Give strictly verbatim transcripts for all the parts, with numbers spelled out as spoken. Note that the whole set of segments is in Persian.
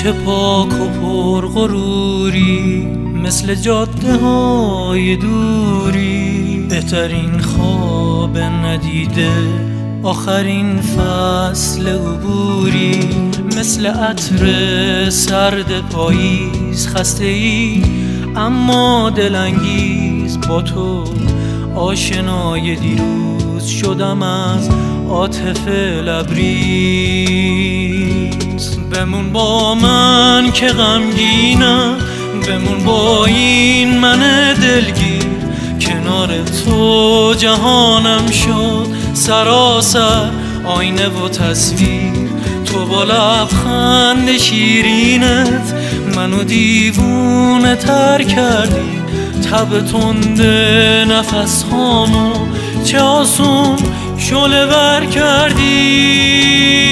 چه پاک و پر غروری، مثل جاده های دوری. بهترین خواب ندیده، آخرین فصل عبوری. مثل عطر سرد پاییز، خسته ای اما دلانگیز. با تو آشنای دیروز شدم از عاطفه لبریز. بمون با من که غمگینم، بمون با این من دلگیر. کنار تو جهانم شد سراسر آینه و تصویر. تو با لبخند شیرینت منو دیوونه تر کردی. تب تند نفس هامو چه آسون شعله ور کردی.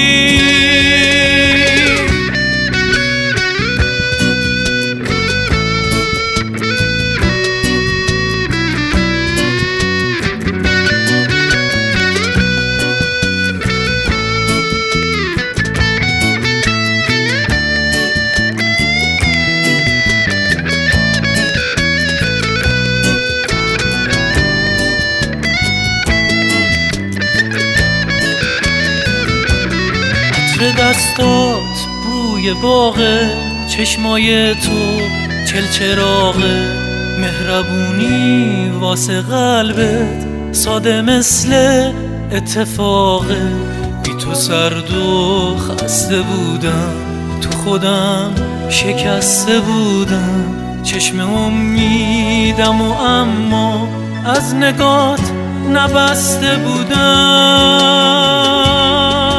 دستات بوی باغه، چشمای تو چلچراغه. مهربونی واسه قلبت ساده مثل اتفاقه. بی تو سرد و خسته بودم، تو خودم شکسته بودم. چشم امیدم و اما از نگات نبسته بودم.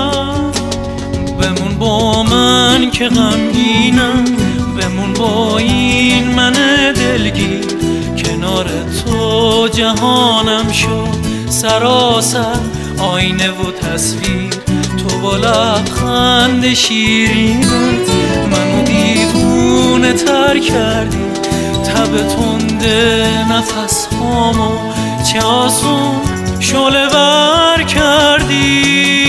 بمون با من که غمگینم، بمون با این من دلگیر. کنار تو جهانم شد سراسر آینه و تصویر. تو با لبخند شیرینت منو دیوونه تر کردی. تب تند نفس هامو چه آسون شعله ور کردی.